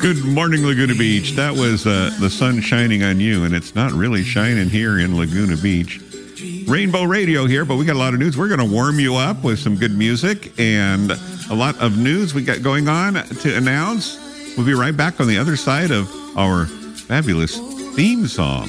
Good morning, Laguna Beach. That was the sun shining on you, and it's not really shining here in Laguna Beach. Rainbow Radio here, but we got a lot of news. We're going to warm you up with some good music and a lot of news we got going on to announce. We'll be right back on the other side of our fabulous theme song.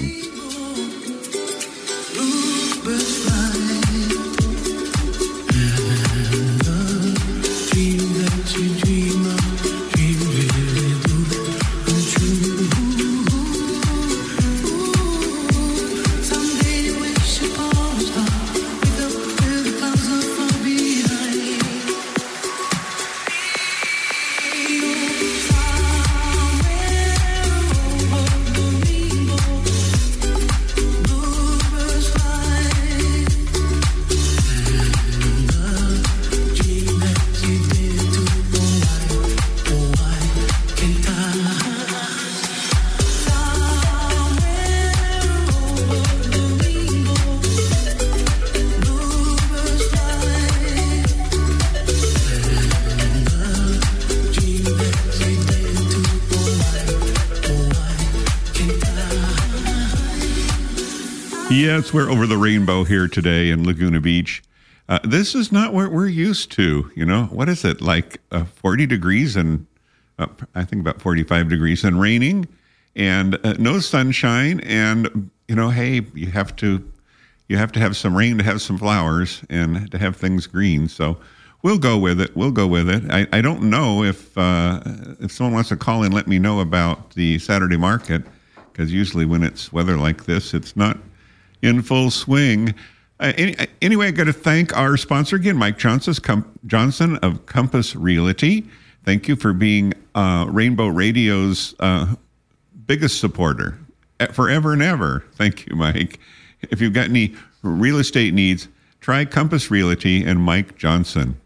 Yes, we're over the rainbow here today in Laguna Beach. This is not what we're used to. You know, what is it, like 40 degrees and I think about 45 degrees and raining and no sunshine. And, you know, hey, you have to have some rain to have some flowers and to have things green. So we'll go with it. I don't know if someone wants to call in, let me know about the Saturday market, because usually when it's weather like this, it's not in full swing. Anyway, I got to thank our sponsor again, Mike Johnson of Compass Realty. Thank you for being Rainbow Radio's biggest supporter forever and ever. Thank you, Mike. If you've got any real estate needs, try Compass Realty and Mike Johnson.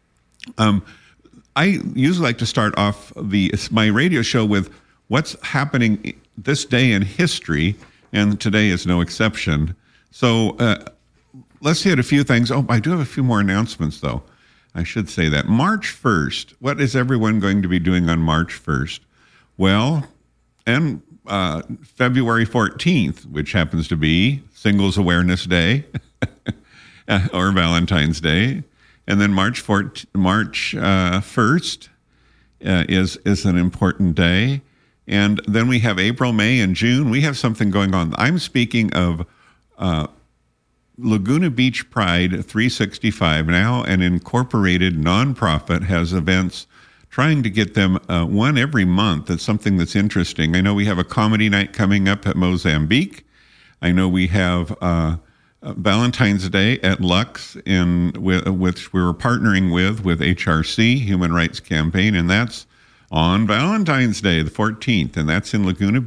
I usually like to start off my radio show with what's happening this day in history, and today is no exception. So let's hit a few things. Oh, I do have a few more announcements, though. I should say that. March 1st, what is everyone going to be doing on March 1st? Well, and February 14th, which happens to be Singles Awareness Day or Valentine's Day. And then March 1st is an important day. And then we have April, May, and June. We have something going on. I'm speaking of Laguna Beach Pride 365. Now an incorporated nonprofit has events, trying to get them one every month. That's something that's interesting. I know we have a comedy night coming up at Mozambique. I know we have Valentine's Day at Lux, which we're partnering with HRC, Human Rights Campaign, and that's on Valentine's Day, the 14th, and that's in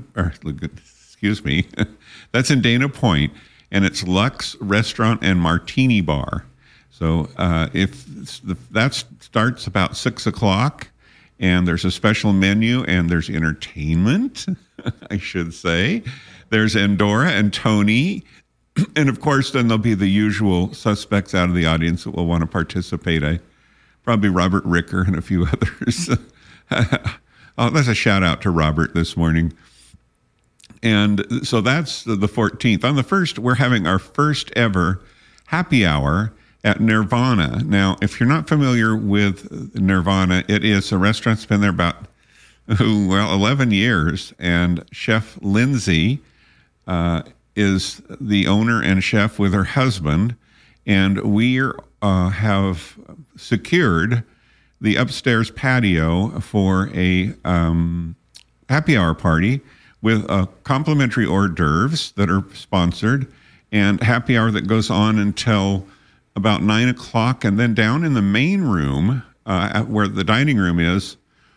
that's in Dana Point, and it's Lux Restaurant and Martini Bar. So that starts about 6 o'clock, and there's a special menu, and there's entertainment, I should say. There's Andorra and Tony, and of course, then there'll be the usual suspects out of the audience that will want to participate. Probably Robert Ricker and a few others. That's a shout out to Robert this morning. And so that's the 14th. On the 1st, we're having our first ever happy hour at Nirvana. Now, if you're not familiar with Nirvana, it is a restaurant that's been there about, 11 years. And Chef Lindsay is the owner and chef with her husband. And we have secured the upstairs patio for a happy hour party with complimentary hors d'oeuvres that are sponsored, and happy hour that goes on until about 9 o'clock. And then down in the main room, where the dining room is,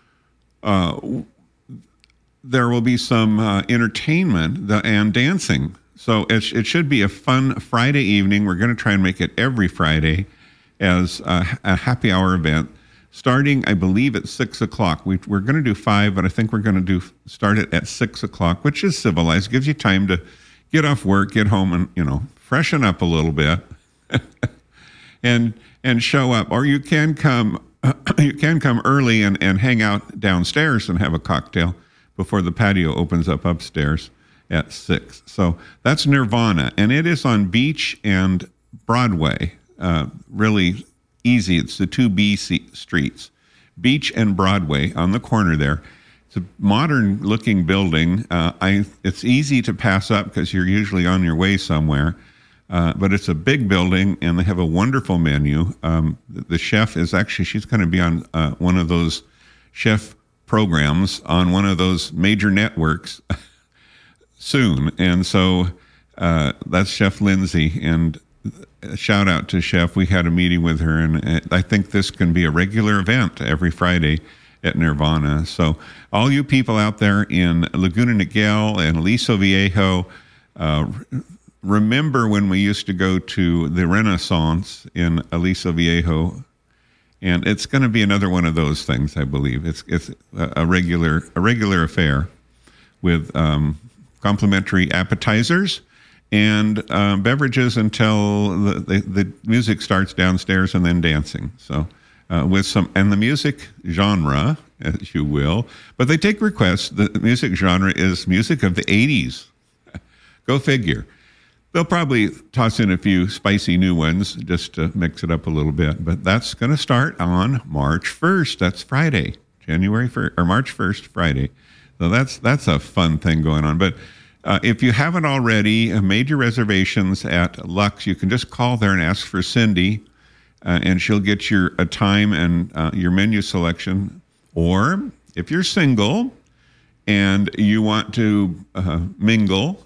there will be some entertainment and dancing. So it should be a fun Friday evening. We're going to try and make it every Friday as a happy hour event, starting, I believe, at 6 o'clock. We're going to do 5, but I think we're going to start it at 6 o'clock, which is civilized. Gives you time to get off work, get home, and freshen up a little bit, and show up. Or you can come early and hang out downstairs and have a cocktail. before the patio opens up upstairs at 6. So that's Nirvana, and it is on Beach and Broadway. Really easy. It's the two B streets, Beach and Broadway on the corner there. It's a modern-looking building. It's easy to pass up because you're usually on your way somewhere. But it's a big building, and they have a wonderful menu. The chef is actually, she's going to be on one of those chef programs on one of those major networks soon. And so that's Chef Lindsay. And a shout out to Chef. We had a meeting with her, and I think this can be a regular event every Friday at Nirvana. So all you people out there in Laguna Niguel and Aliso Viejo, remember when we used to go to the Renaissance in Aliso Viejo, and it's going to be another one of those things, I believe. It's a regular affair with complimentary appetizers and beverages until the music starts downstairs, and then dancing. So with some, and the music genre, as you will, but they take requests. The music genre is music of the 80s. Go figure. They'll probably toss in a few spicy new ones just to mix it up a little bit. But that's going to start on March 1st. That's Friday, January 1st, or March 1st, Friday. So that's a fun thing going on. But if you haven't already made your reservations at Lux, you can just call there and ask for Cindy, and she'll get a time and your menu selection. Or if you're single and you want to mingle,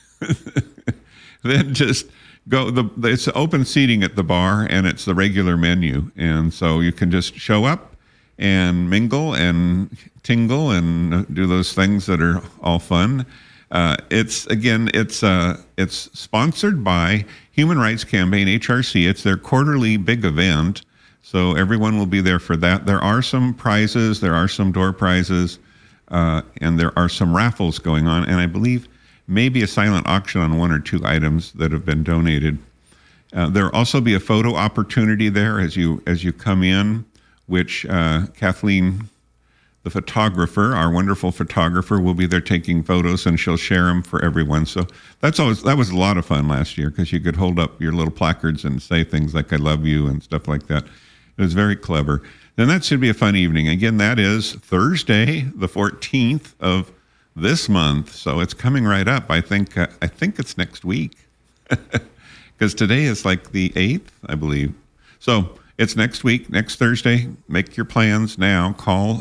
then just go. It's open seating at the bar, and it's the regular menu. And so you can just show up and mingle and tingle and do those things that are all fun. It's sponsored by Human Rights Campaign, HRC. It's their quarterly big event, so everyone will be there for that. There are some prizes, there are some door prizes, and there are some raffles going on, and I believe maybe a silent auction on one or two items that have been donated. There'll also be a photo opportunity there as you come in, which Kathleen, the photographer, our wonderful photographer, will be there taking photos, and she'll share them for everyone. So that was a lot of fun last year, because you could hold up your little placards and say things like "I love you" and stuff like that. It was very clever. And that should be a fun evening. Again, that is Thursday, the 14th of this month. So it's coming right up. I think it's next week, because today is like the 8th, I believe. So it's next week, next Thursday. Make your plans now. Call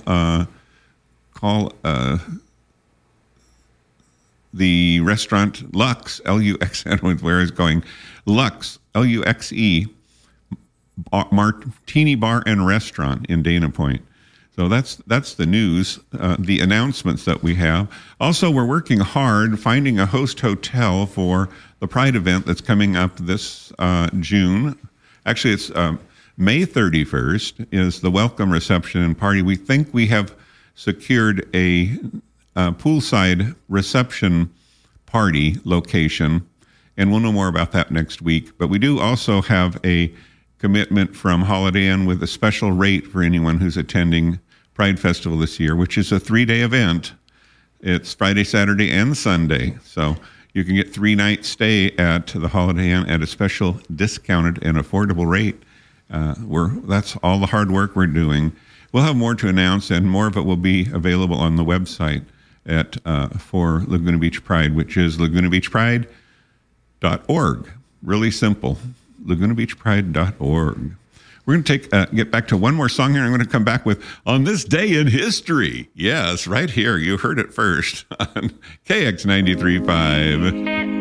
the restaurant Lux, L-U-X-N, where is going, Lux, L-U-X-E, Martini Bar and Restaurant in Dana Point. So that's the news, the announcements that we have. Also, we're working hard finding a host hotel for the Pride event that's coming up this June. Actually, it's May 31st is the welcome reception and party. We think we have secured a poolside reception party location, and we'll know more about that next week. But we do also have a commitment from Holiday Inn with a special rate for anyone who's attending Pride Festival this year, which is a 3-day event. It's Friday, Saturday, and Sunday. So you can get 3-night stay at the Holiday Inn at a special discounted and affordable rate. That's all the hard work we're doing. We'll have more to announce, and more of it will be available on the website for Laguna Beach Pride, which is lagunabeachpride.org. Really simple, lagunabeachpride.org. We're going to get back to one more song here. I'm going to come back with On This Day in History. Yes, right here. You heard it first on KX 93.5.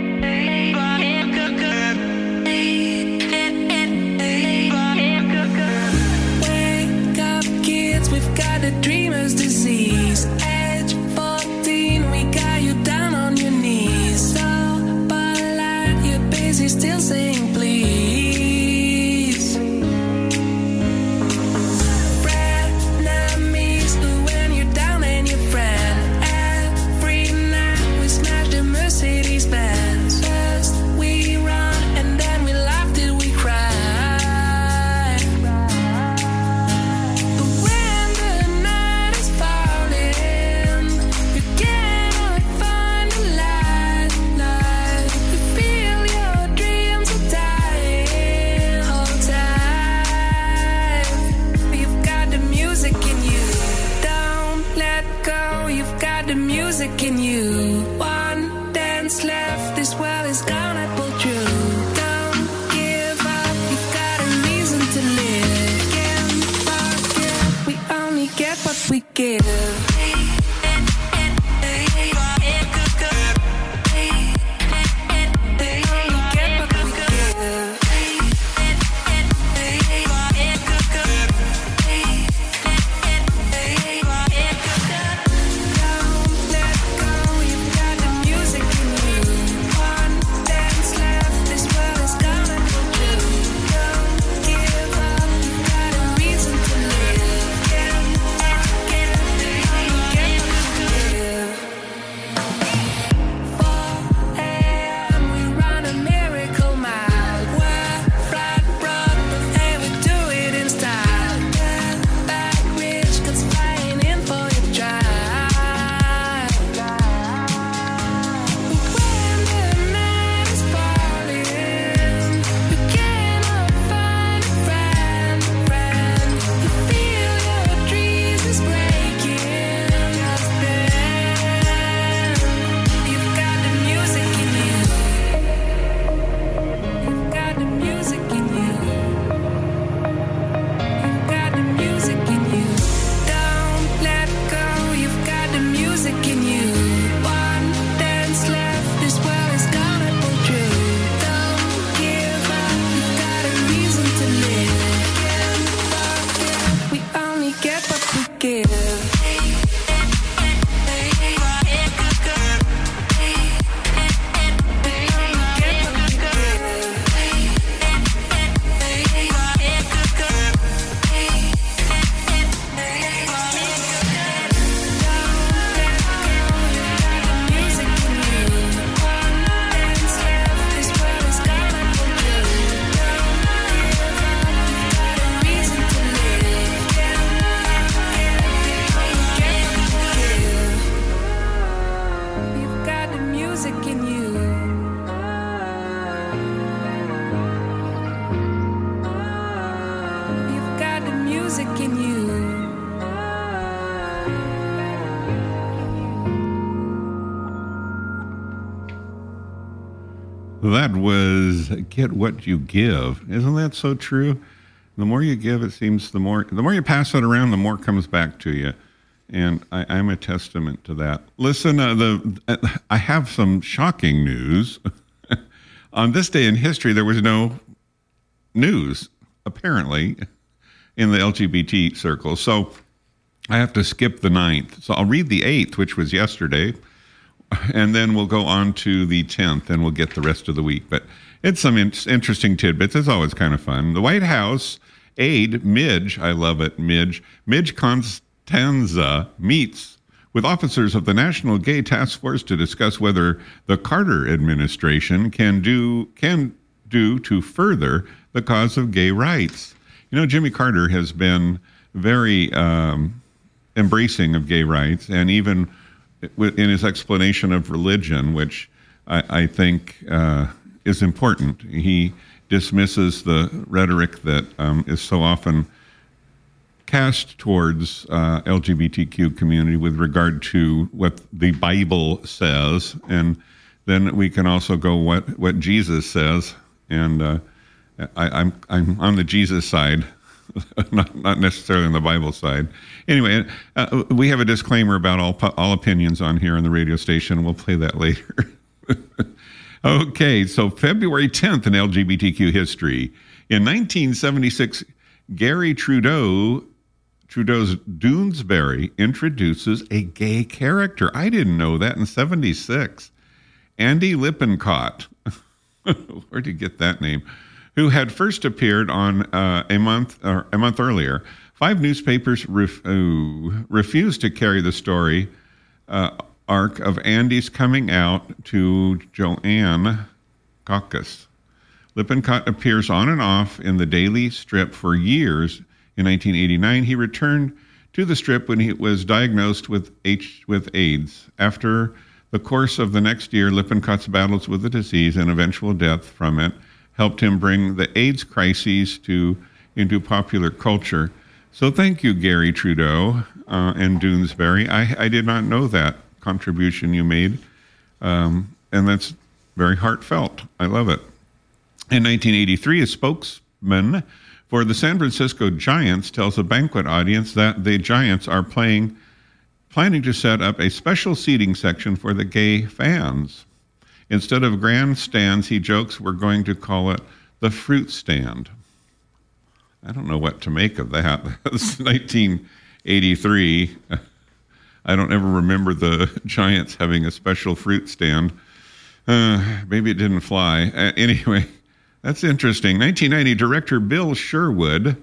Still saying please. Frenemies when you're down and your friend. Every night we smash the Mercedes give. That was Get What You Give. Isn't that so true? The more you give, it seems the more you pass it around, the more comes back to you. And I'm a testament to that. Listen, I have some shocking news. On this day in history, there was no news, apparently, in the LGBT circle. So I have to skip the 9th. So I'll read the 8th, which was yesterday, and then we'll go on to the 10th, and we'll get the rest of the week. But it's some interesting tidbits. It's always kind of fun. The White House aide, Midge, I love it, Midge Constanza, meets with officers of the National Gay Task Force to discuss whether the Carter administration can do to further the cause of gay rights. You know, Jimmy Carter has been very embracing of gay rights, and even in his explanation of religion, which I think is important. He dismisses the rhetoric that is so often cast towards LGBTQ community with regard to what the Bible says, and then we can also go what Jesus says. And I'm on the Jesus side, not necessarily on the Bible side. Anyway, we have a disclaimer about all opinions on here on the radio station. We'll play that later. Okay, so February 10th in LGBTQ history. In 1976, Gary Trudeau's Doonesbury introduces a gay character. I didn't know that in 76. Andy Lippincott, where'd you get that name? Who had first appeared on a month earlier. 5 newspapers refused to carry the story arc of Andy's coming out to Joanne Caucus. Lippincott appears on and off in the Daily Strip for years. In 1989, he returned to the strip when he was diagnosed with AIDS. After the course of the next year, Lippincott's battles with the disease and eventual death from it helped him bring the AIDS crises into popular culture. So thank you, Gary Trudeau and Doonesbury. I did not know that contribution you made, and that's very heartfelt. I love it. In 1983, a spokesman for the San Francisco Giants tells a banquet audience that the Giants are playing planning to set up a special seating section for the gay fans. Instead of grandstands, he jokes, we're going to call it the fruit stand. I don't know what to make of that. That's 1983. I don't ever remember the Giants having a special fruit stand. Maybe it didn't fly. Anyway, that's interesting. 1990, director Bill Sherwood,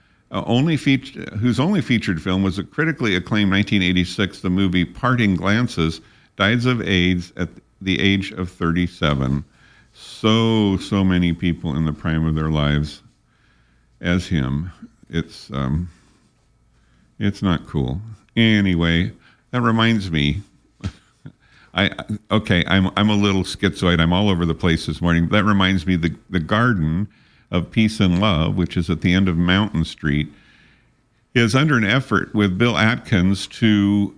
whose only featured film was a critically acclaimed 1986, the movie Parting Glances, dies of AIDS at the age of 37. So many people in the prime of their lives as him. It's not cool. Anyway, that reminds me. I'm a little schizoid. I'm all over the place this morning. That reminds me, the Garden of Peace and Love, which is at the end of Mountain Street, is under an effort with Bill Atkins to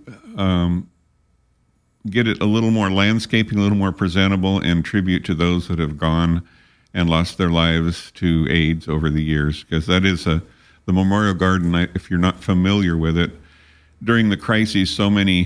get it a little more landscaping, a little more presentable, and tribute to those that have gone and lost their lives to AIDS over the years. Because that is the Memorial Garden, if you're not familiar with it, during the crises, so many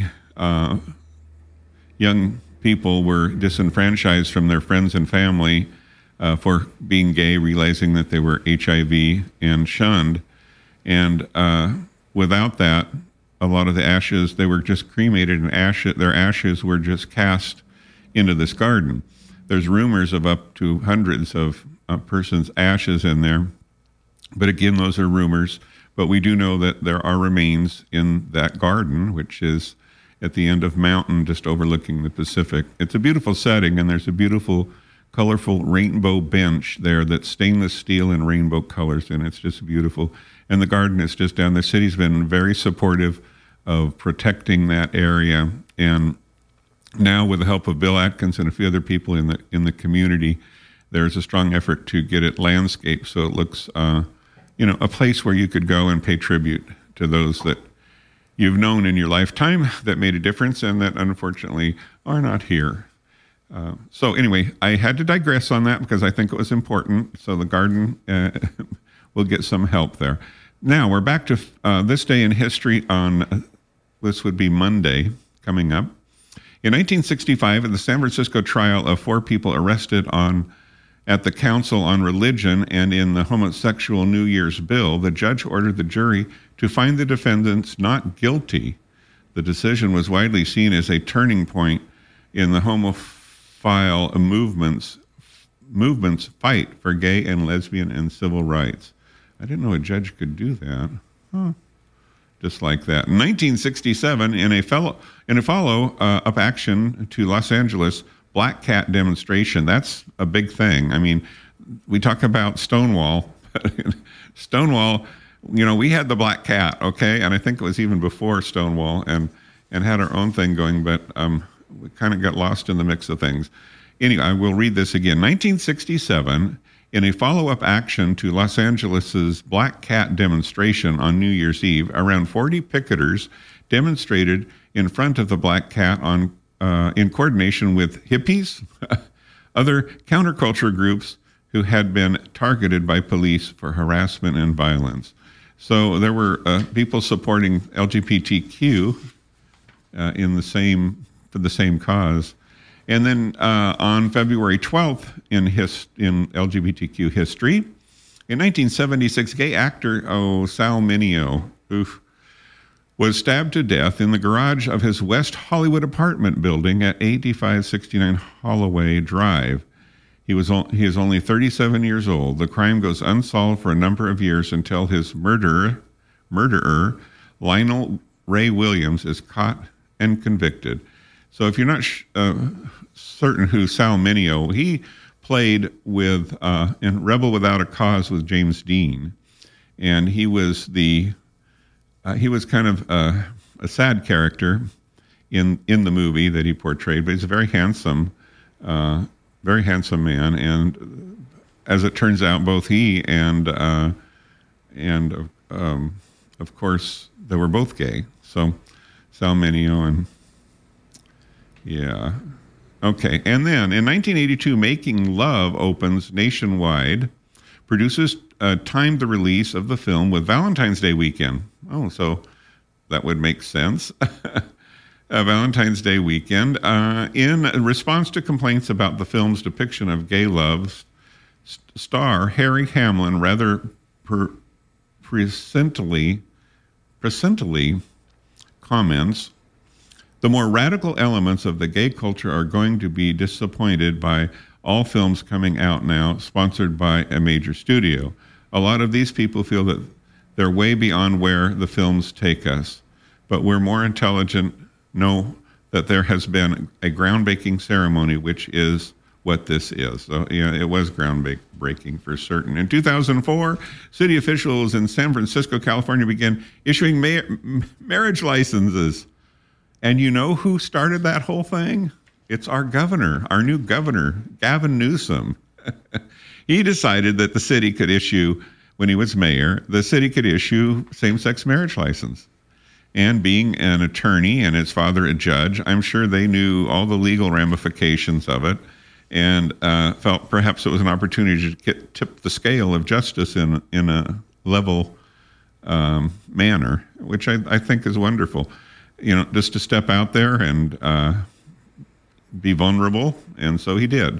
young people were disenfranchised from their friends and family for being gay, realizing that they were HIV and shunned. And without that, a lot of the ashes, they were just cremated, and their ashes were just cast into this garden. There's rumors of up to hundreds of a person's ashes in there. But again, those are rumors. But we do know that there are remains in that garden, which is at the end of Mountain, just overlooking the Pacific. It's a beautiful setting, and there's a beautiful, colorful rainbow bench there that's stainless steel and rainbow colors, and it's just beautiful. And the garden is just down. The city's been very supportive of protecting that area, and now with the help of Bill Atkins and a few other people in the community, there's a strong effort to get it landscaped so it looks, a place where you could go and pay tribute to those that you've known in your lifetime that made a difference and that unfortunately are not here. So anyway, I had to digress on that because I think it was important. So the garden will get some help there. Now we're back to this day in history on, this would be Monday coming up. In 1965, at the San Francisco trial of 4 people arrested at the Council on Religion and in the homosexual New Year's bill, the judge ordered the jury to find the defendants not guilty. The decision was widely seen as a turning point in the homophile movement's fight for gay and lesbian and civil rights. I didn't know a judge could do that. Just like that. In 1967, in a follow-up action to Los Angeles Black Cat demonstration, that's a big thing. I mean, we talk about Stonewall. Stonewall, we had the Black Cat, okay? And I think it was even before Stonewall and had our own thing going, but we kind of got lost in the mix of things. Anyway, I will read this again. 1967, in a follow-up action to Los Angeles's Black Cat demonstration on New Year's Eve, around 40 picketers demonstrated in front of the Black Cat in coordination with hippies, other counterculture groups who had been targeted by police for harassment and violence. So there were people supporting LGBTQ for the same cause. And then on February 12th in LGBTQ history, in 1976, gay actor Sal Mineo was stabbed to death in the garage of his West Hollywood apartment building at 8569 Holloway Drive. He is only 37 years old. The crime goes unsolved for a number of years until his murderer, Lionel Ray Williams, is caught and convicted. So if you're not certain who Sal Mineo, he played in Rebel Without a Cause with James Dean, and he was kind of a sad character in the movie that he portrayed, but he's a very handsome man, and as it turns out, both he and of course they were both gay. So Sal Mineo and yeah. Okay. And then in 1982, Making Love opens nationwide. Producers timed the release of the film with Valentine's Day weekend. Oh, so that would make sense. Valentine's Day weekend. In response to complaints about the film's depiction of gay love, star Harry Hamlin rather presently comments, the more radical elements of the gay culture are going to be disappointed by all films coming out now, sponsored by a major studio. A lot of these people feel that they're way beyond where the films take us, but we're more intelligent, know that there has been a groundbreaking ceremony, which is what this is. So, it was groundbreaking for certain. In 2004, city officials in San Francisco, California began issuing marriage licenses. And you know who started that whole thing? It's our governor, our new governor, Gavin Newsom. He decided that the city could issue, when he was mayor, the city could issue same-sex marriage license. And being an attorney and his father a judge, I'm sure they knew all the legal ramifications of it, and felt perhaps it was an opportunity to tip the scale of justice in a level manner, which I think is wonderful. Just to step out there and be vulnerable, and so he did.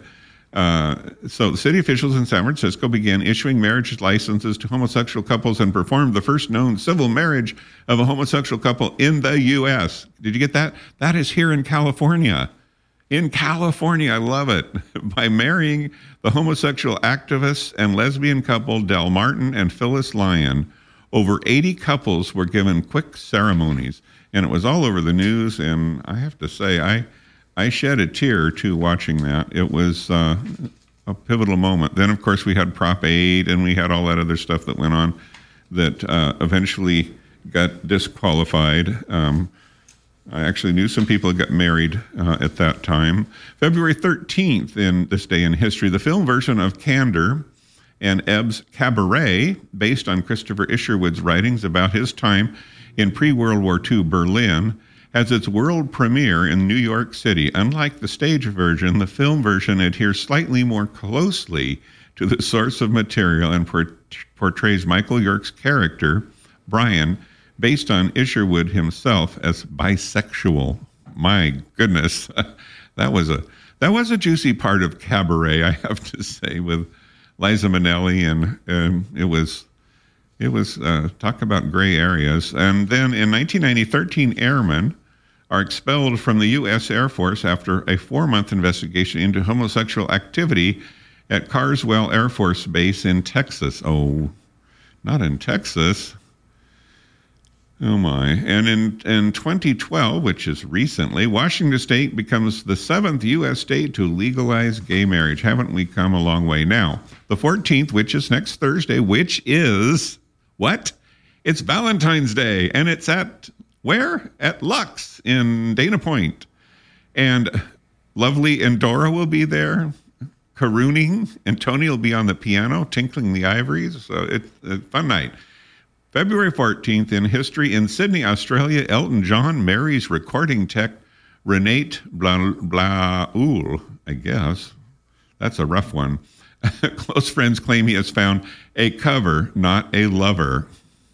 So the city officials in San Francisco began issuing marriage licenses to homosexual couples and performed the first known civil marriage of a homosexual couple in the U.S. Did you get that? That is here in California. In California, I love it. By marrying the homosexual activist and lesbian couple Del Martin and Phyllis Lyon, over 80 couples were given quick ceremonies, and it was all over the news. And I have to say, I shed a tear or two watching that. It was a pivotal moment. Then, of course, we had Prop 8, and we had all that other stuff that went on that eventually got disqualified. I actually knew some people who got married at that time. February 13th, in this day in history, the film version of Candor and Ebb's Cabaret, based on Christopher Isherwood's writings about his time in pre-World War II Berlin, has its world premiere in New York City. Unlike the stage version, the film version adheres slightly more closely to the source of material and portrays Michael York's character, Brian, based on Isherwood himself, as bisexual. My goodness, that was a juicy part of Cabaret, I have to say, with Liza Minnelli, and it was talk about gray areas. And then in 1990, 13 airmen are expelled from the U.S. Air Force after a 4-month investigation into homosexual activity at Carswell Air Force Base in Texas. Oh, not in Texas. Oh my. And in 2012, which is recently, Washington State becomes the 7th U.S. state to legalize gay marriage. Haven't we come a long way now? The 14th, which is next Thursday, which is what? It's Valentine's Day, and it's at where? At Lux in Dana Point. And lovely Endora will be there, carooning, and Tony will be on the piano, tinkling the ivories. So it's a fun night. February 14th, in history, in Sydney, Australia, Elton John marries recording tech Renate Blaul, I guess. That's a rough one. Close friends claim he has found a cover, not a lover.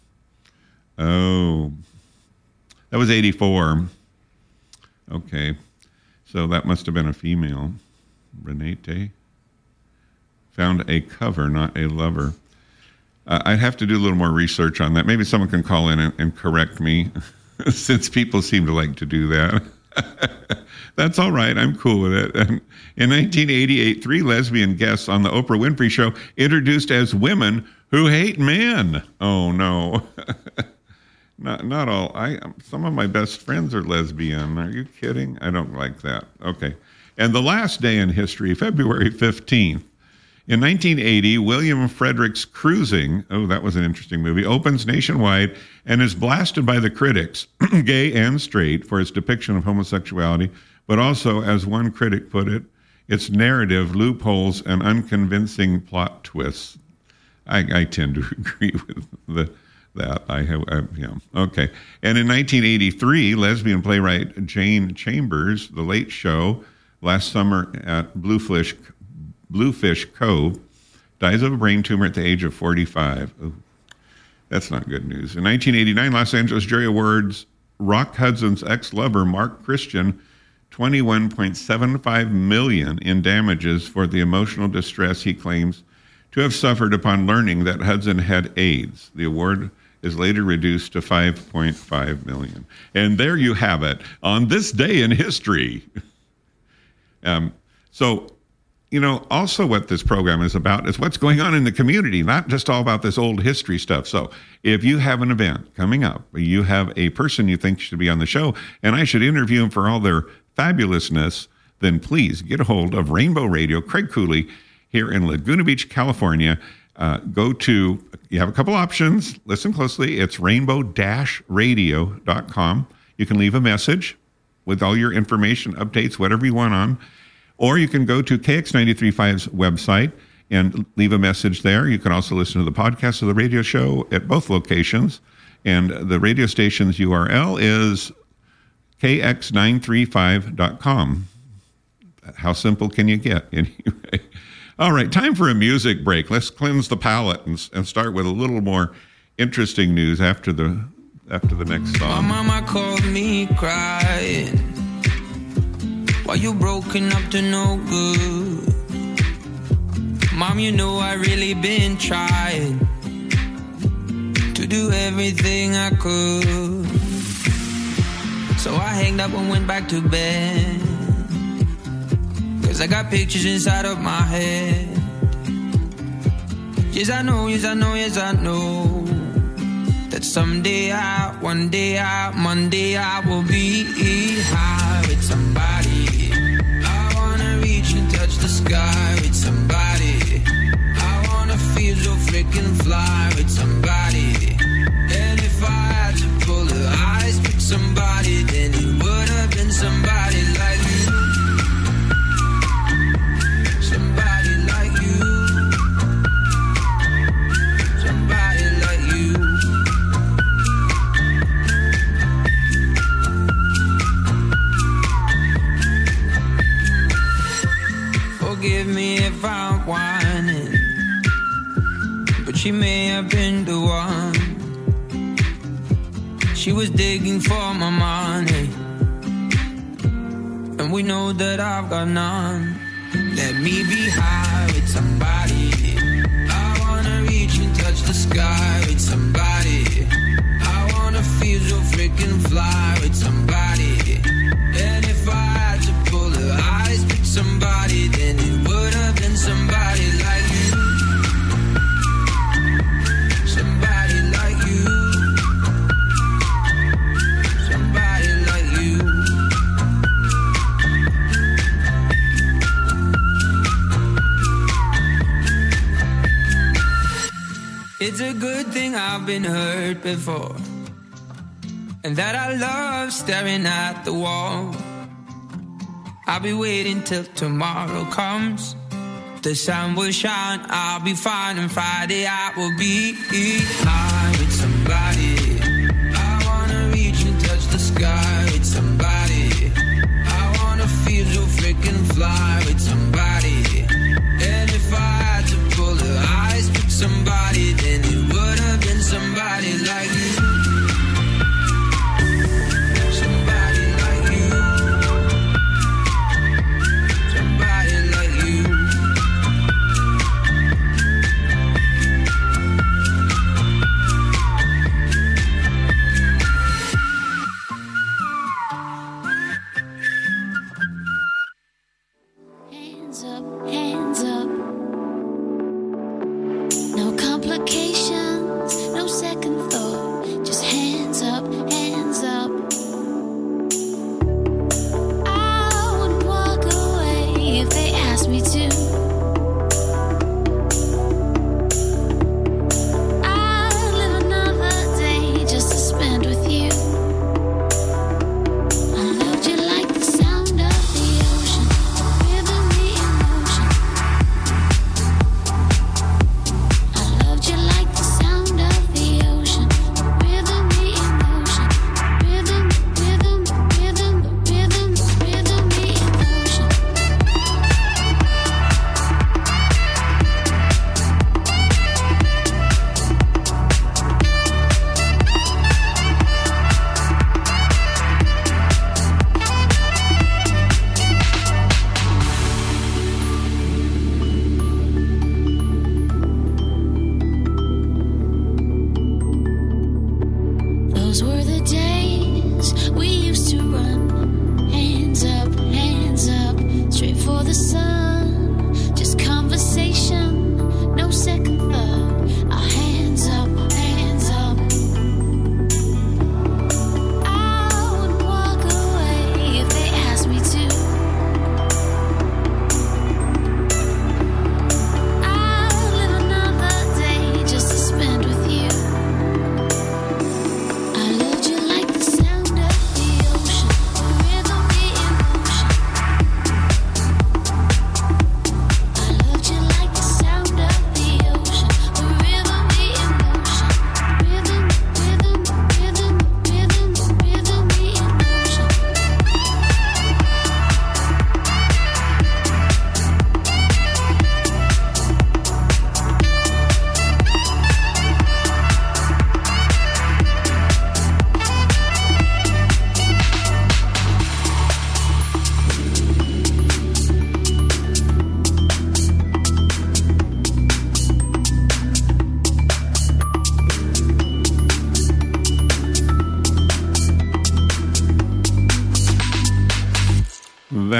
Oh, that was 84. Okay, so that must have been a female. Renate found a cover, not a lover. I'd have to do a little more research on that. Maybe someone can call in and correct me, since people seem to like to do that. That's all right. I'm cool with it. And in 1988, 3 lesbian guests on the Oprah Winfrey Show introduced as women who hate men. Oh, no. Not all. Some of my best friends are lesbian. Are you kidding? I don't like that. Okay. And the last day in history, February 15th. In 1980, William Frederick's Cruising, oh, that was an interesting movie, opens nationwide and is blasted by the critics, gay and straight, for its depiction of homosexuality, but also, as one critic put it, its narrative loopholes and unconvincing plot twists. I tend to agree with that. Okay. And in 1983, lesbian playwright Jane Chambers, The Late Show, last summer at Bluefish Cove, dies of a brain tumor at the age of 45. Ooh, that's not good news. In 1989, Los Angeles Jury awards Rock Hudson's ex-lover, Mark Christian, $21.75 million in damages for the emotional distress he claims to have suffered upon learning that Hudson had AIDS. The award is later reduced to $5.5 million. And there you have it on this day in history. Also what this program is about is what's going on in the community, not just all about this old history stuff. So if you have an event coming up, you have a person you think should be on the show, and I should interview them for all their fabulousness, then please get a hold of Rainbow Radio, Craig Cooley, here in Laguna Beach, California. You have a couple options. Listen closely. It's rainbow-radio.com. You can leave a message with all your information, updates, whatever you want on. Or you can go to KX935's website and leave a message there. You can also listen to the podcast of the radio show at both locations. And the radio station's URL is kx935.com. How simple can you get? Anyway. All right, time for a music break. Let's cleanse the palate and start with a little more interesting news after the next song. My mama called me crying. Why you broken up to no good? Mom, you know I really been trying to do everything I could. So I hanged up and went back to bed, 'cause I got pictures inside of my head. Yes, I know, yes, I know, yes, I know that someday one day Monday I will be high with somebody. I wanna reach and touch the sky with somebody. I wanna feel so freaking fly with somebody. And if I had to pull the eyes, pick somebody, then it would have been somebody like you. Somebody like you. Somebody like you. Forgive me if I'm whining, but she may have been the one. She was digging for my money, and we know that I've got none. Let me be high with somebody. I wanna reach and touch the sky with somebody. I wanna feel so freaking fly with somebody. And if I had to pull the eyes, pick somebody, then it would have been somebody like you. Somebody like you. Somebody like you. It's a good thing I've been hurt before, and that I love staring at the wall. I'll be waiting till tomorrow comes. The sun will shine, I'll be fine, and Friday I will be high with somebody. I wanna reach and touch the sky with somebody. I wanna feel so freaking fly with somebody. And if I had to pull the eyes, pick somebody, then it would have been somebody like you. Somebody like you. Somebody like you. Hands up, hands up. No complications, no second thought. Just hands up, hands up. I wouldn't walk away if they asked me to. I'd live another day just to spend with you. I loved you like the sound of the ocean, rhythm, the emotion. I loved you like the sound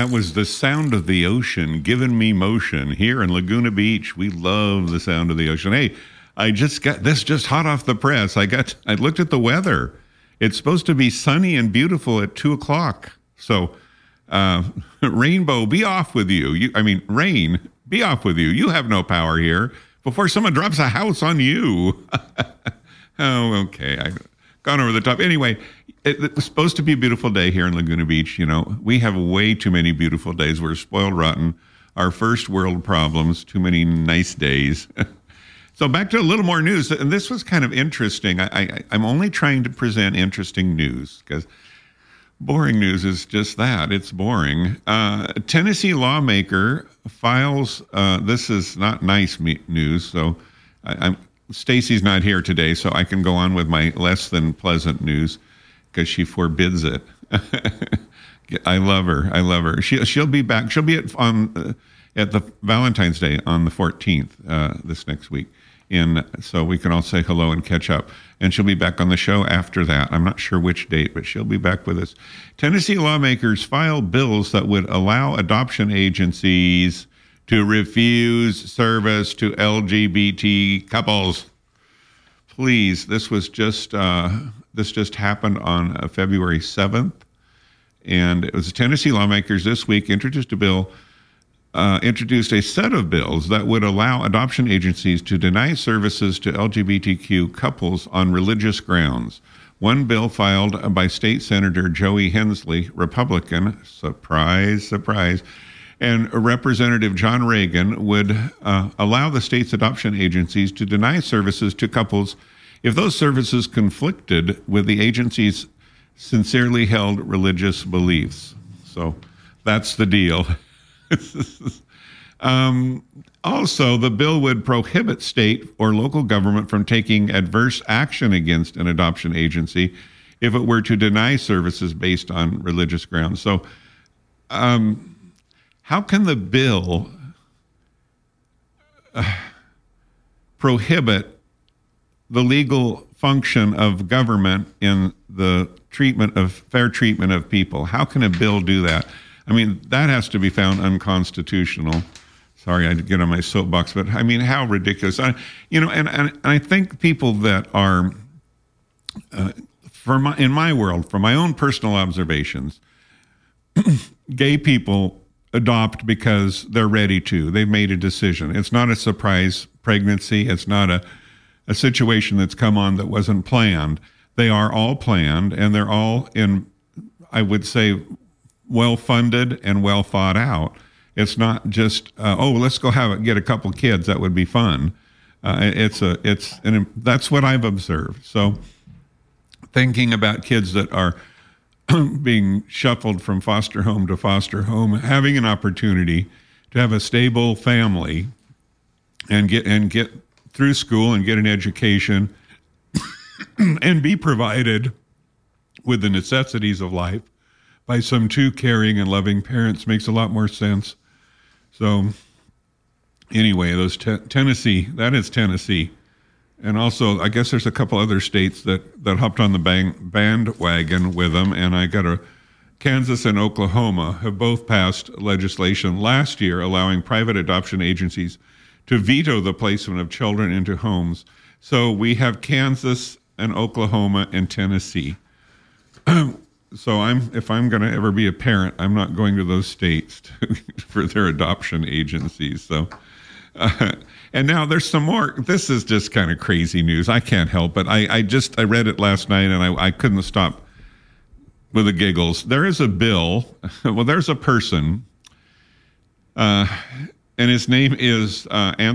That was the sound of the ocean giving me motion. Here in Laguna Beach, we love the sound of the ocean. Hey, I just got this just hot off the press. I looked at the weather. It's supposed to be sunny and beautiful at 2:00. So, rainbow, be off with you. Rain, be off with you. You have no power here before someone drops a house on you. Oh, okay. I've gone over the top. Anyway, it was supposed to be a beautiful day here in Laguna Beach. You know, we have way too many beautiful days. We're spoiled rotten. Our first world problems, too many nice days. So back to a little more news. And this was kind of interesting. I'm only trying to present interesting news because boring news is just that. It's boring. A Tennessee lawmaker files, this is not nice news, so Stacy's not here today, so I can go on with my less than pleasant news because she forbids it. I love her. She'll be back. She'll be at the Valentine's Day on the 14th this next week. So we can all say hello and catch up. And she'll be back on the show after that. I'm not sure which date, but she'll be back with us. Tennessee lawmakers filed bills that would allow adoption agencies to refuse service to LGBT couples. Please, this just happened on February 7th. And it was Tennessee lawmakers this week introduced a set of bills that would allow adoption agencies to deny services to LGBTQ couples on religious grounds. One bill filed by State Senator Joey Hensley, Republican, surprise, surprise, and Representative John Reagan would allow the state's adoption agencies to deny services to couples if those services conflicted with the agency's sincerely held religious beliefs. So that's the deal. Also, the bill would prohibit state or local government from taking adverse action against an adoption agency if it were to deny services based on religious grounds. So, how can the bill prohibit the legal function of government in the fair treatment of people? How can a bill do that? I mean, that has to be found unconstitutional. Sorry, I get on my soapbox, but I mean, how ridiculous. And I think people that are, in my world, from my own personal observations, gay people adopt because they're ready to. They've made a decision. It's not a surprise pregnancy. It's not a situation that's come on that wasn't planned. They are all planned, and they're all I would say, well-funded and well thought out. It's not just let's go get a couple kids. That would be fun. That's what I've observed. So, thinking about kids that are being shuffled from foster home to foster home, having an opportunity to have a stable family and get through school and get an education and be provided with the necessities of life by some two caring and loving parents makes a lot more sense. So anyway, those Tennessee, that is Tennessee. And also, I guess there's a couple other states that hopped on the bandwagon with them. And Kansas and Oklahoma have both passed legislation last year allowing private adoption agencies to veto the placement of children into homes. So we have Kansas and Oklahoma and Tennessee. So if I'm going to ever be a parent, I'm not going to those states for their adoption agencies. So, and now there's some more. This is just kind of crazy news. I can't help it. I read it last night and I couldn't stop with the giggles. There is a bill. Well, there's a person, and his name is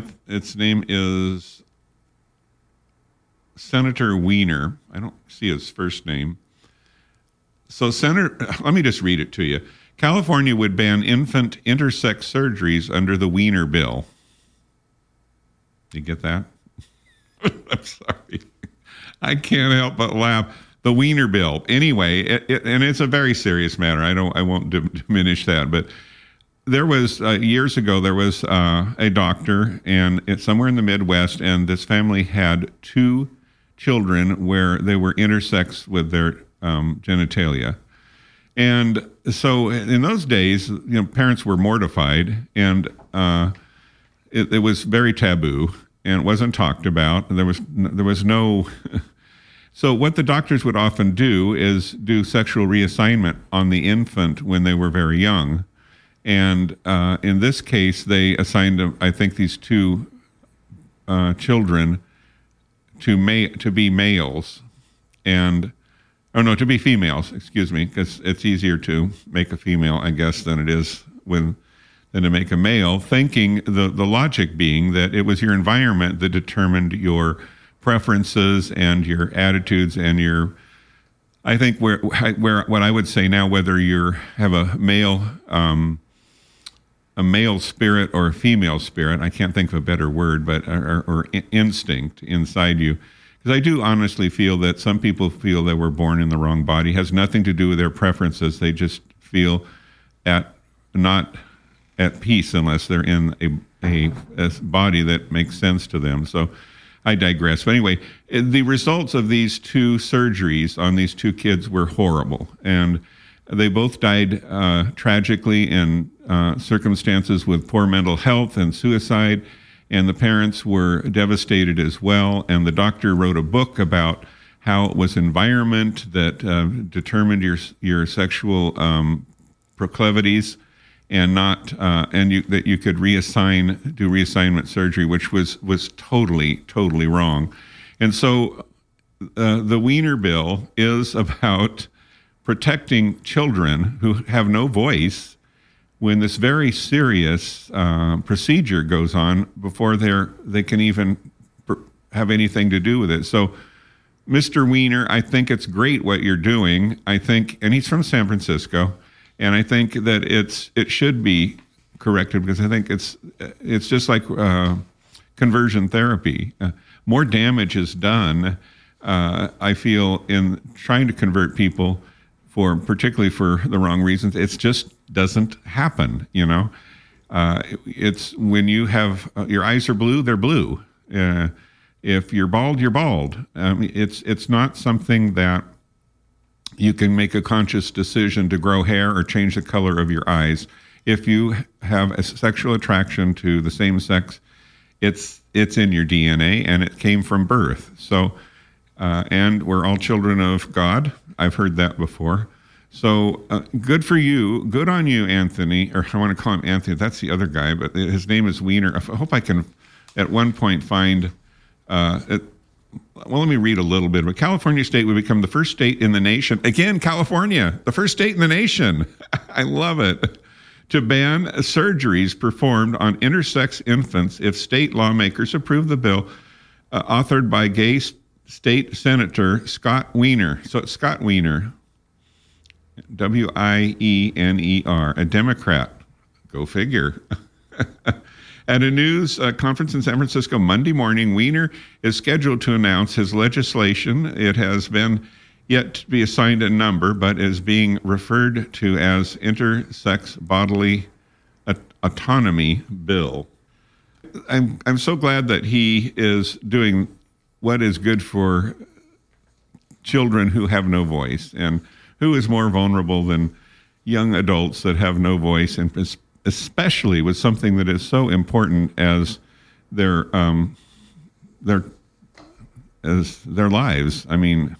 Senator Weiner. I don't see his first name. So, let me just read it to you. California would ban infant intersex surgeries under the Weiner bill. You get that? I'm sorry. I can't help but laugh. The Weiner bill. Anyway, and it's a very serious matter. I won't diminish that. But there was, years ago, there was a doctor, and it's somewhere in the Midwest, and this family had two children where they were intersex with their genitalia. And so in those days, parents were mortified, and it was very taboo, and it wasn't talked about. There was no. So what the doctors would often do is do sexual reassignment on the infant when they were very young, and in this case, they assigned, I think, these two children to be males, and to be females. Excuse me, because it's easier to make a female, I guess, than it is than to make a male. Thinking the logic being that it was your environment that determined your preferences and your attitudes and your. I think where what I would say now, whether you have a male spirit or a female spirit, I can't think of a better word, but or instinct inside you. Because I do honestly feel that some people feel that we're born in the wrong body. It has nothing to do with their preferences. They just feel not at peace unless they're in a body that makes sense to them. So I digress. But anyway, the results of these two surgeries on these two kids were horrible. And they both died tragically in circumstances with poor mental health and suicide. And the parents were devastated as well. And the doctor wrote a book about how it was environment that determined your sexual proclivities, and not that you could do reassignment surgery, which was totally wrong. And so the Weiner bill is about protecting children who have no voice when this very serious procedure goes on before they can even have anything to do with it. So, Mr. Weiner, I think it's great what you're doing. I think, and he's from San Francisco, and I think that it should be corrected, because I think it's just like conversion therapy. More damage is done, I feel, in trying to convert people particularly for the wrong reasons. It just doesn't happen, It's when you have your eyes are blue, they're blue. If you're bald, you're bald. It's not something that you can make a conscious decision to grow hair or change the color of your eyes. If you have a sexual attraction to the same sex, it's in your DNA, and it came from birth. So, and we're all children of God. I've heard that before. So good for you. Good on you, Anthony. Or I want to call him Anthony. That's the other guy, but his name is Weiner. I hope I can at one point find it. Well, let me read a little bit. But California state would become the first state in the nation. Again, California, the first state in the nation. I love it. To ban surgeries performed on intersex infants if state lawmakers approve the bill authored by gay State Senator Scott Weiner. So it's Scott Weiner, Weiner, a Democrat. Go figure. At a news conference in San Francisco Monday morning, Weiner is scheduled to announce his legislation. It has been yet to be assigned a number, but is being referred to as Intersex Bodily Autonomy Bill. I'm so glad that he is doing what is good for children who have no voice, and who is more vulnerable than young adults that have no voice, and especially with something that is so important as their lives. I mean,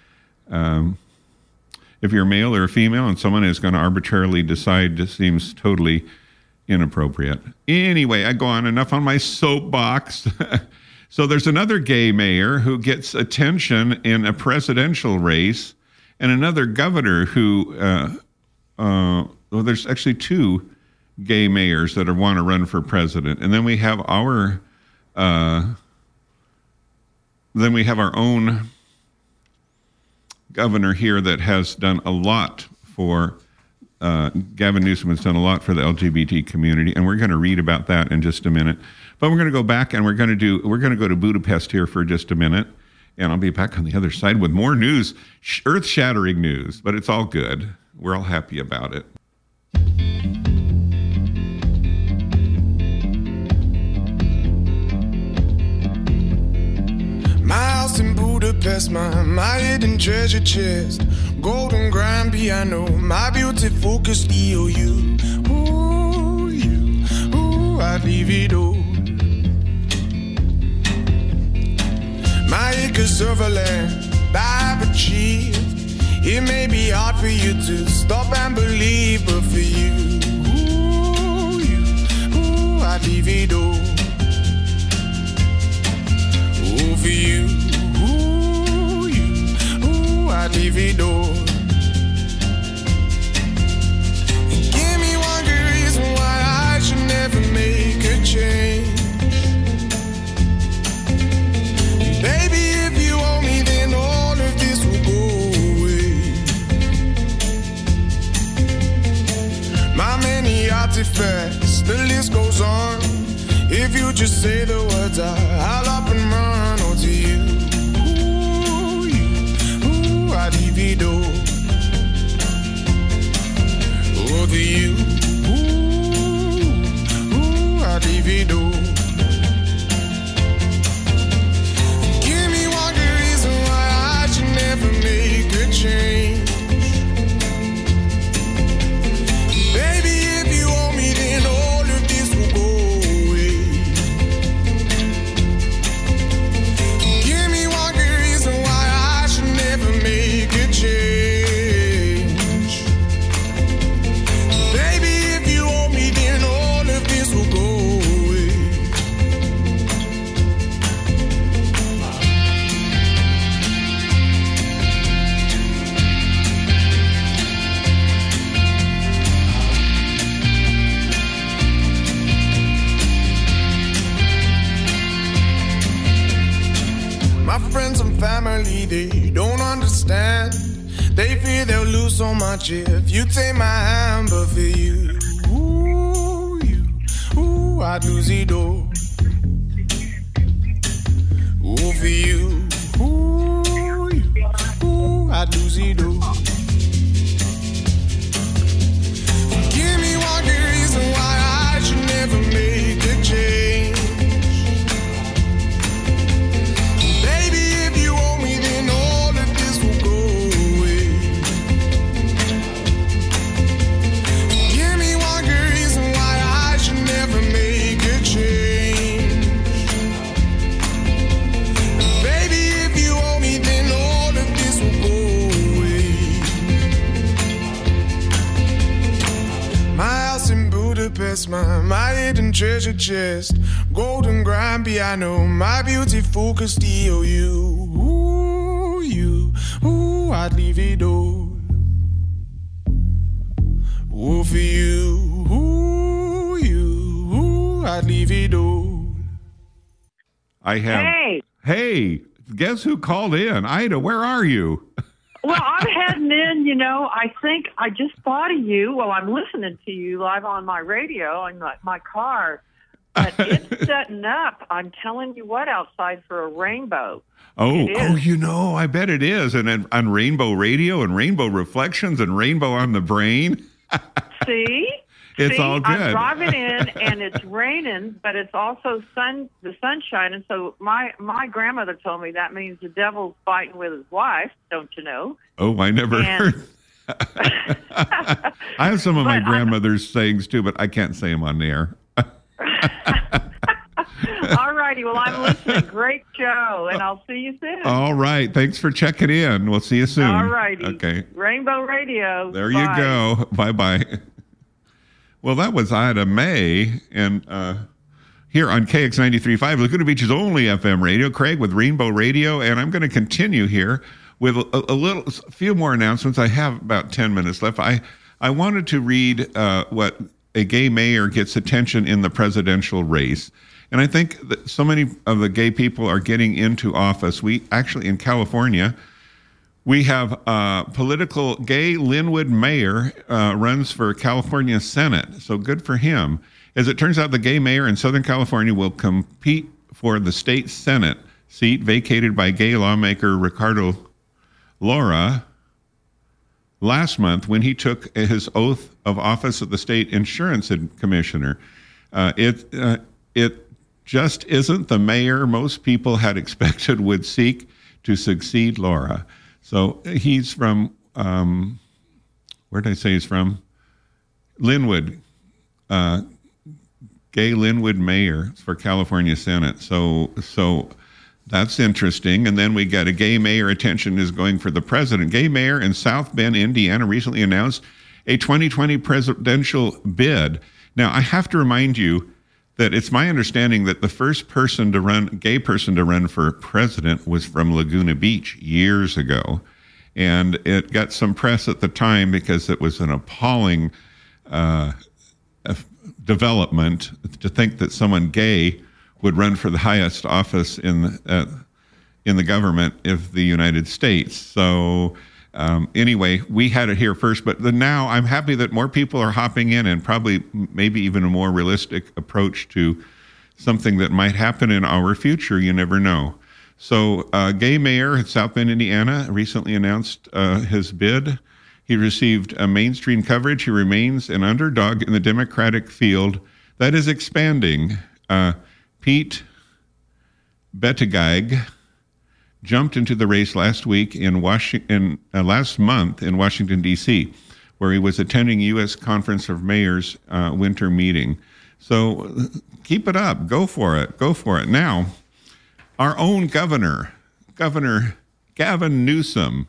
if you're a male or a female and someone is going to arbitrarily decide, just seems totally inappropriate. Anyway, I go on, enough on my soapbox. So there's another gay mayor who gets attention in a presidential race, and another governor who, there's actually two gay mayors that want to run for president. And then we have our own governor here that has done a lot for, Gavin Newsom has done a lot for the LGBT community, and we're going to read about that in just a minute. But we're going to go back, and we're going to go to Budapest here for just a minute, and I'll be back on the other side with more news, earth-shattering news, but it's all good. We're all happy about it. My house in Budapest Budapest, my hidden treasure chest. Golden grand piano, my beautiful Castillo. You, I'd leave it all. My acres of land I've achieved. It may be hard for you to stop and believe, but for you, I'd leave it all. Oh, for you, I'd leave it all. And give me one good reason why I should never make a change. Baby, if you owe me, then all of this will go away. My many artifacts, the list goes on. If you just say the words, I'll up and run. Oh, to you, I'd leave it all. Oh, to you, I'd leave it all. Never make a change. Baby, if you owe me, then all of this will go away. Give me one good reason why I should never make a change. Baby, if you owe me, then all of this will go away. My friends and family, they don't understand. They fear they'll lose so much if you take my hand. But for you, I'd lose it all. Oh, for you, I'd lose it all. Give me one good reason why I should never make a change. My hidden treasure chest, golden grand piano, my beautiful Castillo. I'd leave it all. Oh, for you, I'd leave it all. I have. Hey, guess who called in? Ida, where are you? Well, I'm heading in, I think I just thought of you. Well, I'm listening to you live on my radio in my car. But it's setting up, I'm telling you what, outside for a rainbow. Oh, I bet it is. And on Rainbow Radio and Rainbow Reflections and Rainbow on the Brain. See? It's all good. I'm driving in, and it's raining, but it's also the sun's shining. So my grandmother told me that means the devil's fighting with his wife, don't you know? Oh, I never heard. I have some of my grandmother's sayings, too, but I can't say them on the air. All righty. Well, I'm listening. Great show, and I'll see you soon. All right. Thanks for checking in. We'll see you soon. All righty. Okay. Rainbow Radio. There Bye. you go. Bye-bye. Well, that was Ida May, and here on KX 93.5, Laguna Beach's only FM radio, Craig with Rainbow Radio, and I'm going to continue here with a few more announcements. I have about 10 minutes left. I wanted to read what a gay mayor gets attention in the presidential race, and I think that so many of the gay people are getting into office. We actually, in California, we have political gay Linwood mayor runs for California Senate, so good for him. As it turns out, the gay mayor in Southern California will compete for the state Senate seat vacated by gay lawmaker Ricardo Lara last month when he took his oath of office as the state insurance commissioner. It just isn't the mayor most people had expected would seek to succeed Laura. So he's from, where did I say he's from? Linwood, Gay Linwood Mayor for California Senate. So that's interesting. And then we got a gay mayor attention is going for the president. Gay mayor in South Bend, Indiana, recently announced a 2020 presidential bid. Now, I have to remind you that it's my understanding that the first gay person to run for president was from Laguna Beach years ago. And it got some press at the time because it was an appalling development to think that someone gay would run for the highest office in the government of the United States. So anyway, we had it here first, but now I'm happy that more people are hopping in, and probably maybe even a more realistic approach to something that might happen in our future. You never know. So gay mayor at South Bend, Indiana, recently announced his bid. He received mainstream coverage. He remains an underdog in the Democratic field that is expanding. Pete Buttigieg jumped into the race last month in Washington, D.C., where he was attending U.S. Conference of Mayors winter meeting. So keep it up. Go for it. Now, our own Governor Gavin Newsom.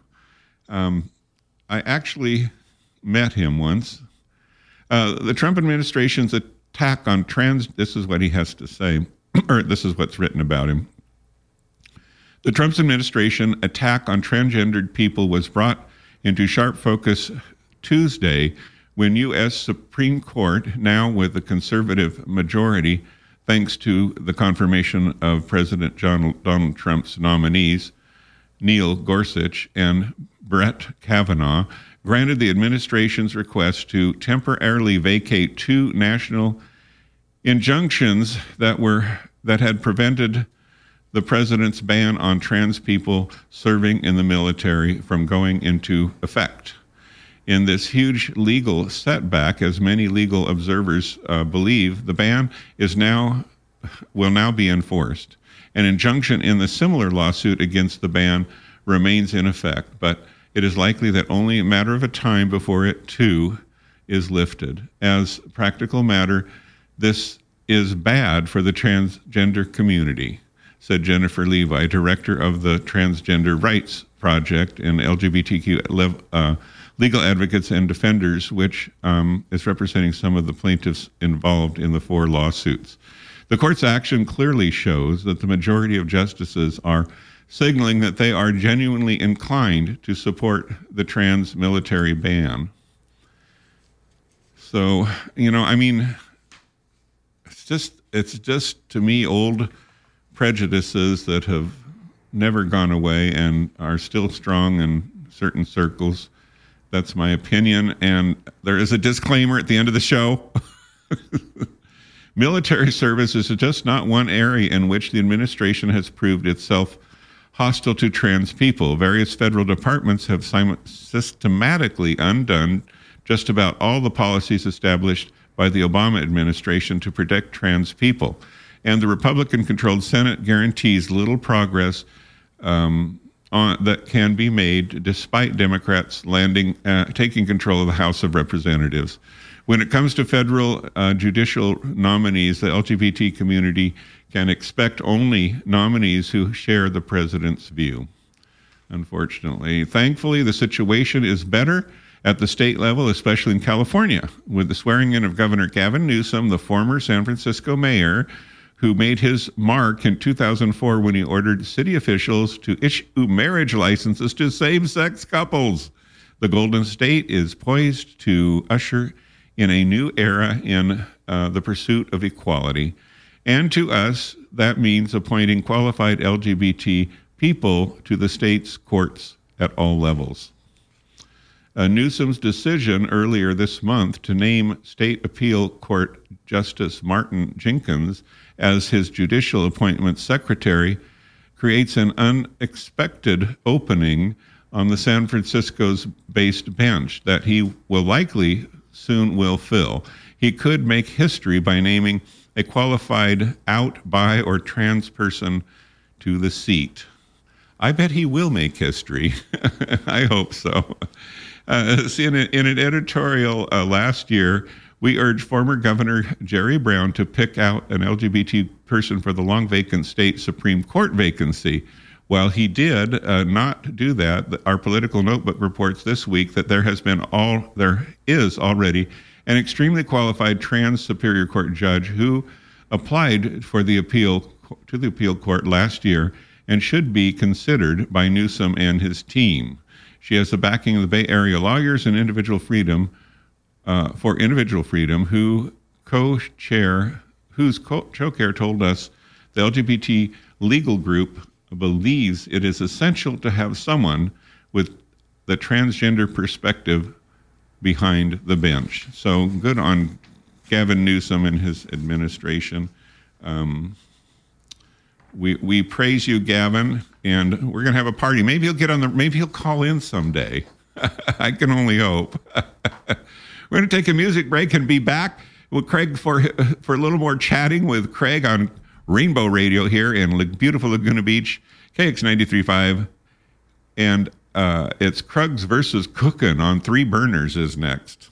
I actually met him once. The Trump administration's attack on this is what he has to say, or this is what's written about him. The Trump administration attack on transgendered people was brought into sharp focus Tuesday when U.S. Supreme Court, now with a conservative majority, thanks to the confirmation of President Donald Trump's nominees, Neil Gorsuch and Brett Kavanaugh, granted the administration's request to temporarily vacate two national injunctions that had prevented the president's ban on trans people serving in the military from going into effect. In this huge legal setback, as many legal observers believe, the ban will now be enforced. An injunction in the similar lawsuit against the ban remains in effect, but it is likely that only a matter of time before it too is lifted. As a practical matter, this is bad for the transgender community, said Jennifer Levi, director of the Transgender Rights Project and LGBTQ Legal Advocates and Defenders, which is representing some of the plaintiffs involved in the 4 lawsuits. The court's action clearly shows that the majority of justices are signaling that they are genuinely inclined to support the trans military ban. So, it's just to me old prejudices that have never gone away and are still strong in certain circles. That's my opinion. And there is a disclaimer at the end of the show. Military service is just not one area in which the administration has proved itself hostile to trans people. Various federal departments have systematically undone just about all the policies established by the Obama administration to protect trans people. And the Republican-controlled Senate guarantees little progress that can be made despite Democrats taking control of the House of Representatives. When it comes to federal judicial nominees, the LGBT community can expect only nominees who share the president's view, unfortunately. Thankfully, the situation is better at the state level, especially in California, with the swearing in of Governor Gavin Newsom, the former San Francisco mayor, who made his mark in 2004 when he ordered city officials to issue marriage licenses to same-sex couples. The Golden State is poised to usher in a new era in the pursuit of equality. And to us, that means appointing qualified LGBT people to the state's courts at all levels. Newsom's decision earlier this month to name State Appeal Court Justice Martin Jenkins as his judicial appointment secretary creates an unexpected opening on the San Francisco's based bench that he will likely soon will fill. He could make history by naming a qualified out, bi, or trans person to the seat. I bet he will make history. I hope so. See, in an editorial last year, we urged former Governor Jerry Brown to pick out an LGBT person for the long vacant state Supreme Court vacancy. While he did not do that, our Political Notebook reports this week that there is already an extremely qualified trans Superior Court judge who applied for the appeal to the appeal court last year and should be considered by Newsom and his team. She has the backing of the Bay Area lawyers and Individual Freedom for Individual Freedom, whose co-chair told us the LGBT legal group believes it is essential to have someone with the transgender perspective behind the bench. So good on Gavin Newsom and his administration. We praise you, Gavin, and we're gonna have a party. Maybe he'll call in someday. I can only hope. We're gonna take a music break and be back with Craig for a little more chatting with Craig on Rainbow Radio here in beautiful Laguna Beach, KX 93.5, and it's Krugs versus Cookin' on Three Burners is next.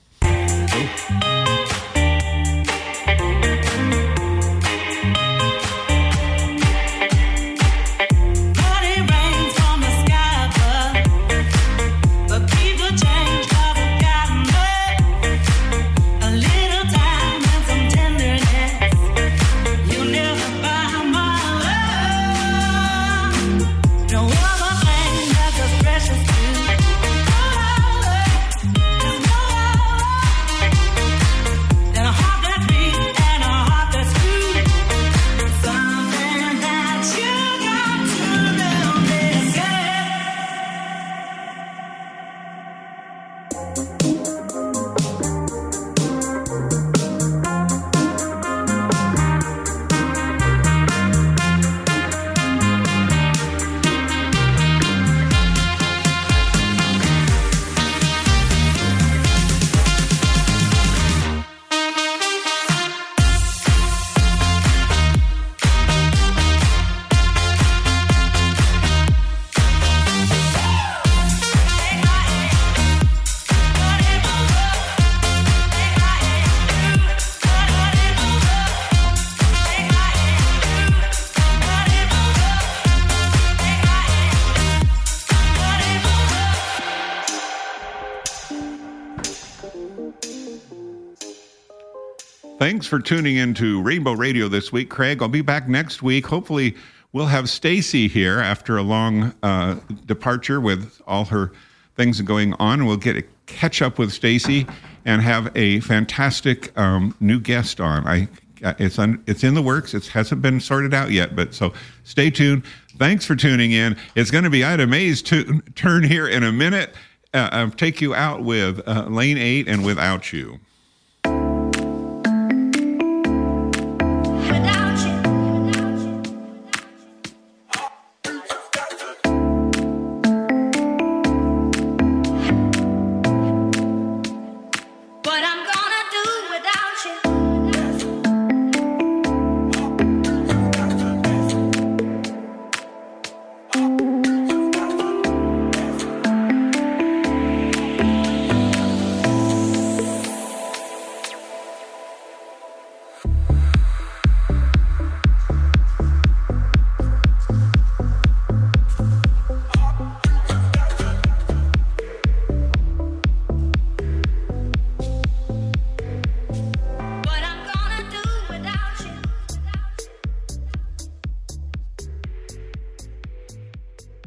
Thanks for tuning into Rainbow Radio this week, Craig. I'll be back next week. Hopefully, we'll have Stacy here after a long departure with all her things going on. We'll get a catch up with Stacy and have a fantastic new guest on. It's in the works. It hasn't been sorted out yet, but so stay tuned. Thanks for tuning in. It's going to be Ida May's turn here in a minute. I'll take you out with Lane 8 and Without You.